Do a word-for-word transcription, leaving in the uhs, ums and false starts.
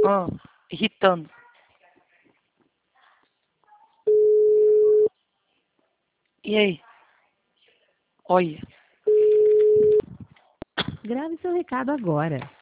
Ah, irritando. E aí? Olha. Grave seu recado agora.